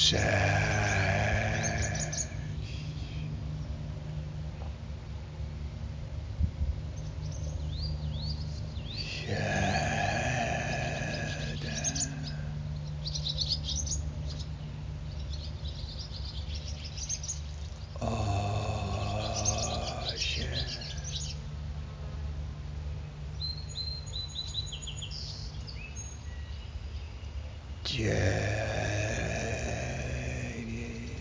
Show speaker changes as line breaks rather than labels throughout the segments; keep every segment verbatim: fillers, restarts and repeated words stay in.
sześć, siedem, osiem, dziewięć,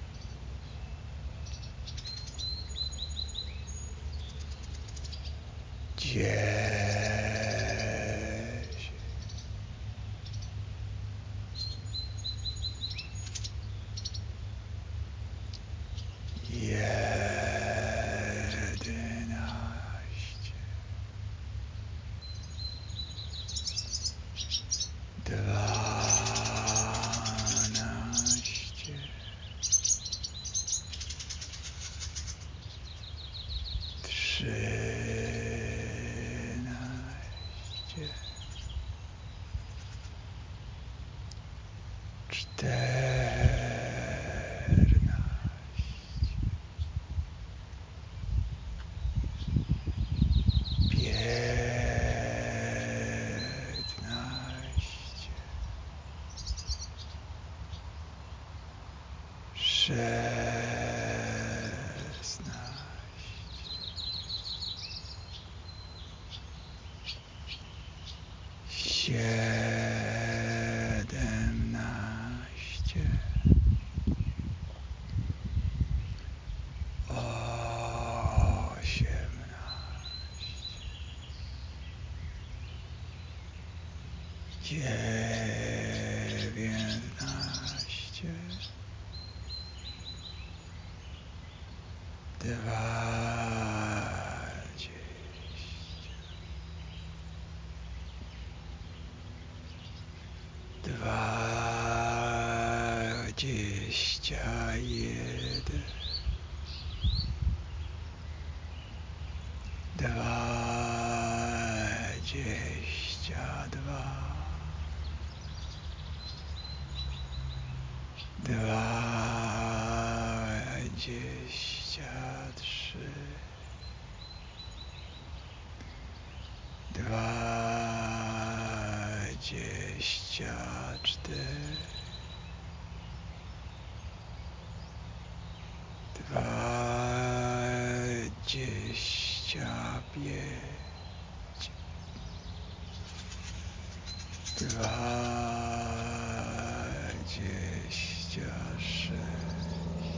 dziesięć, jedenaście, dwanaście, trzynaście, czternaście, piętnaście, szesnaście, siedemnaście, osiemnaście, dziewiętnaście, dwadzieścia, dwadzieścia jeden, dwadzieścia dwa, dwadzieścia trzy, dwadzieścia cztery, dwadzieścia pięć, dwadzieścia sześć,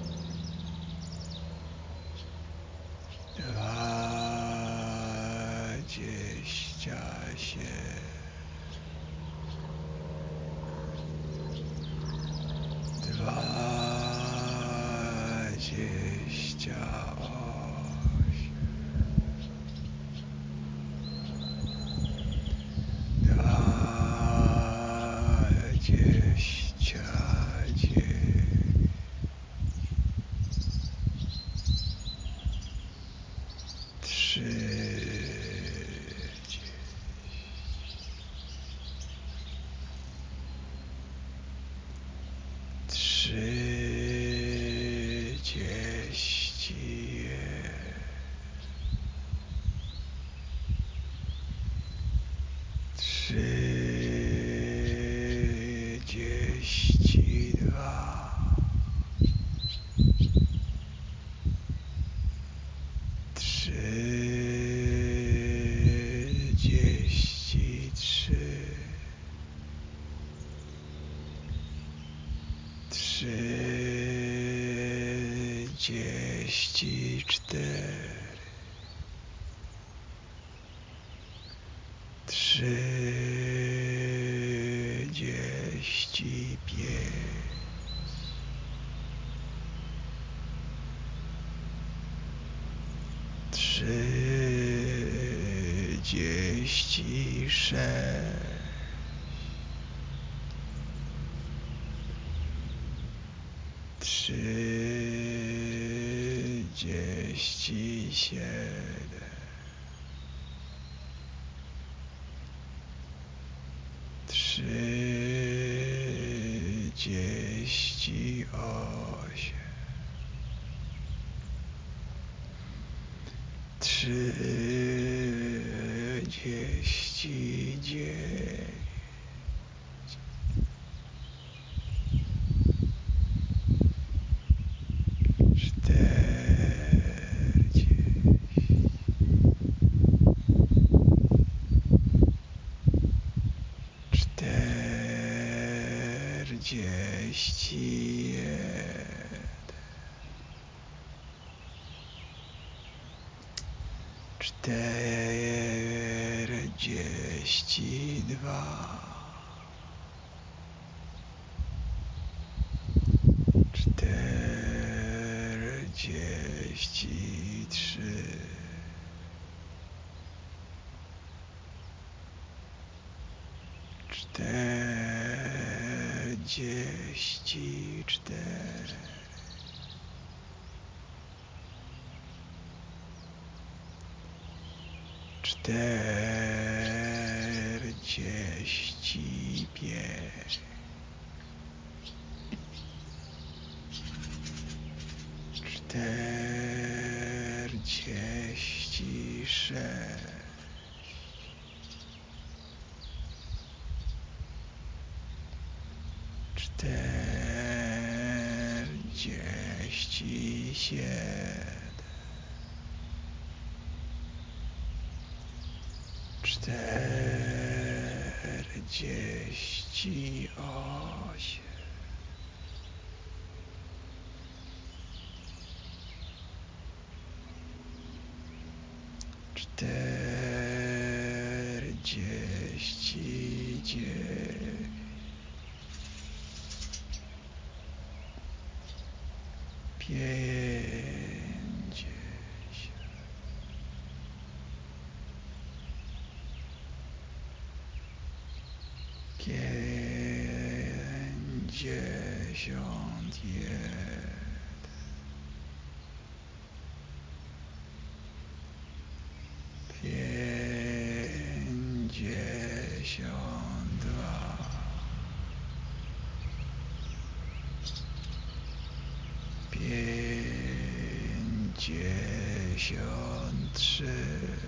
dwadzieścia siedem, dwadzieścia osiem, dwadzieścia dziewięć, trzydzieści, trzydzieści jeden, trzydzieści dwa, trzydzieści trzy, trzydzieści cztery, trzydzieści pięć, trzydzieści sześć, trzydzieści siedem, trzydzieści trzydzieści osiem, trzydzieści dziewięć, czterdzieści, czterdzieści jeden, czterdzieści dwa, czterdzieści trzy, czterdzieści cztery, czterdzieści pięć, czterdzieści sześć, czterdzieści siedem, czterdzieści osiem, czterdzieści dziewięć, pięćdziesiąt, pięćdziesiąt jeden, pięćdziesiąt dwa, pięćdziesiąt trzy,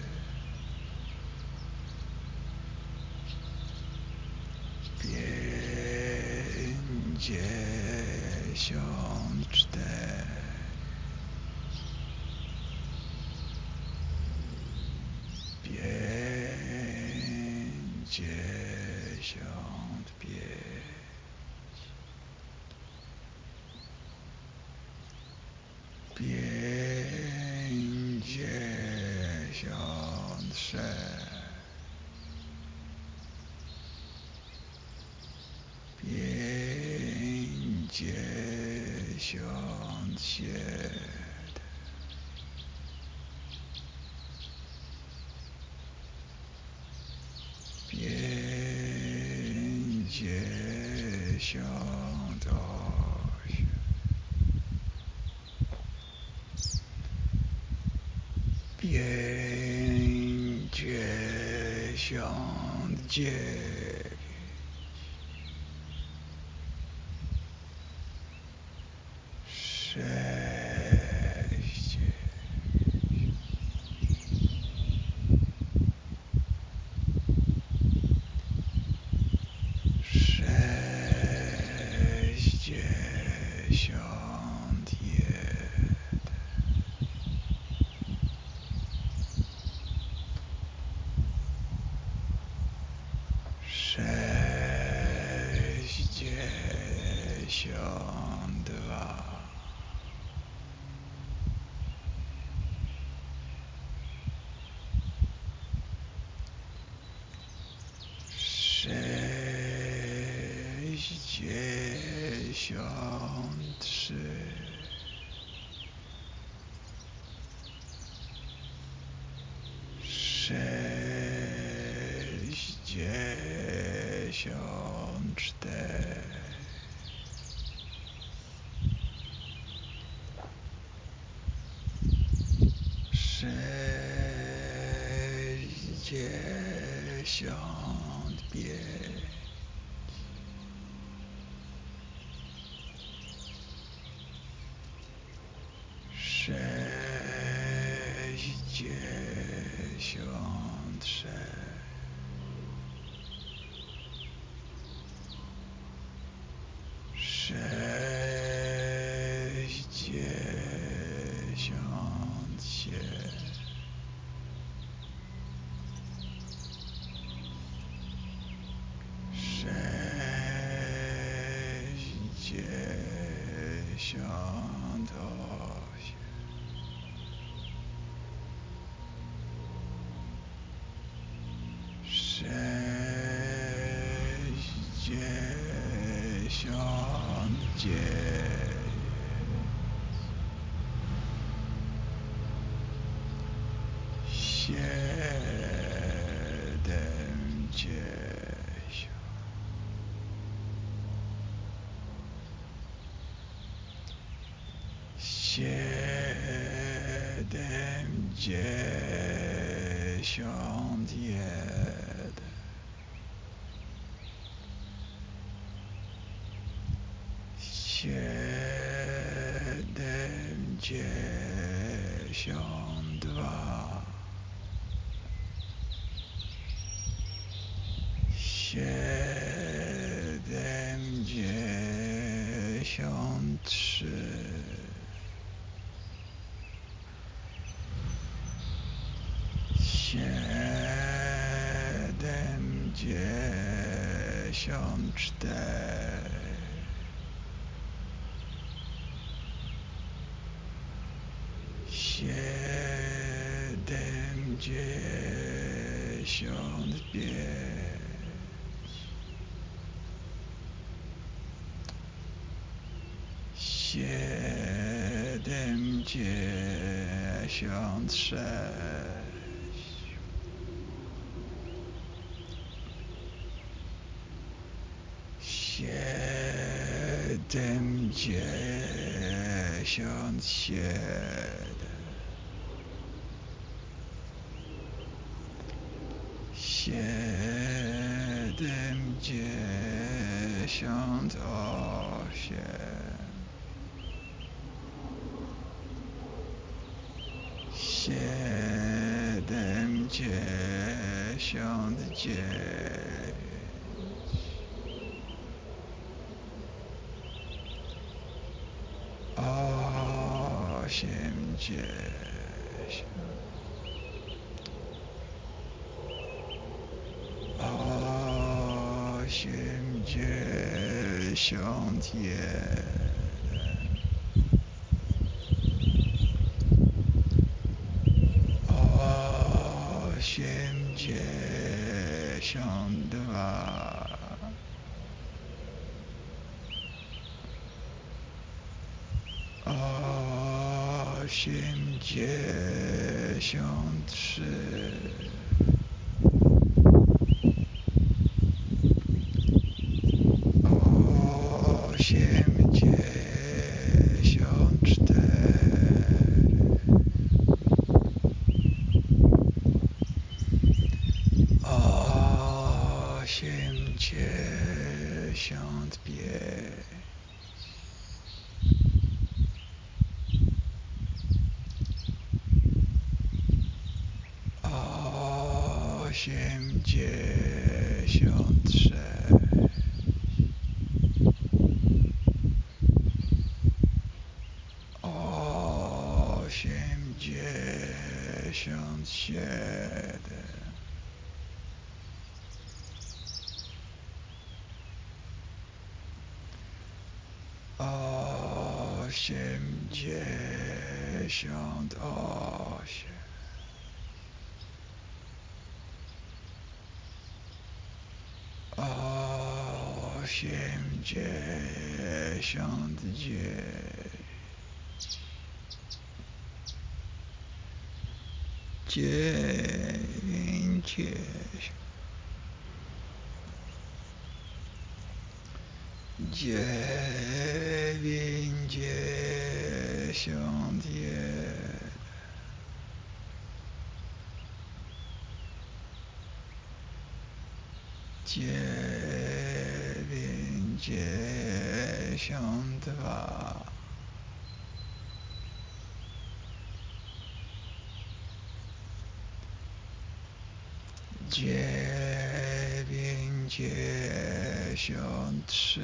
pięćdziesiąt cztery, pięćdziesiąt pięć, pięćdziesiąt sześć, pięćdziesiąt siedem, pięćdziesiąt osiem, pięćdziesiąt dziewięć, sześćdziesiąt, sześćdziesiąt jeden, sześćdziesiąt dwa, sześćdziesiąt trzy, sześćdziesiąt cztery, sześćdziesiąt pięć, sześćdziesiąt sześć, sześćdziesiąt siedem, sześćdziesiąt osiem, sześćdziesiąt dziewięć, sześćdziesiąt dziesięć, sześćdziesiąt jeden, sześćdziesiąt dwa, sześćdziesiąt trzy, sześćdziesiąt cztery, sześćdziesiąt pięć, 向导线，世界上界，谢灯节上，谢灯节上天的，谢灯节上два，谢灯节上три，谢灯节上четыре，谢灯节上пять，谢灯节上шесть，谢灯节上七，谢灯节上八，谢灯节上九，二十节上，二十节上天，二十节上два，二十节上три，二十节上четыре，二十节上пять，二十节上шесть，二十节上七，二十节上二十，二十节上九，九零节九零节上天，九零节上два，九零节上три，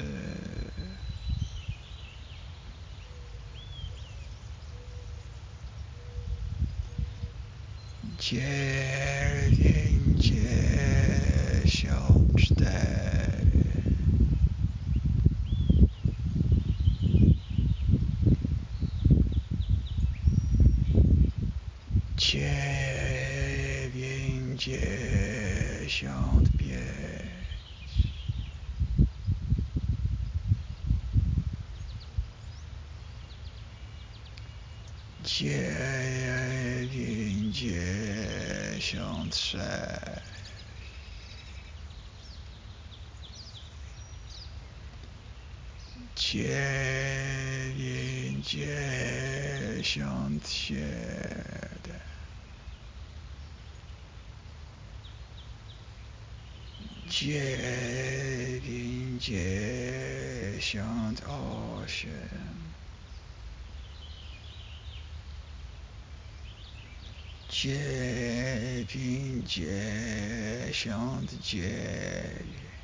九零节上четыре， 接近接上山，接近接上天的，接近接上奥神。接近接上的接。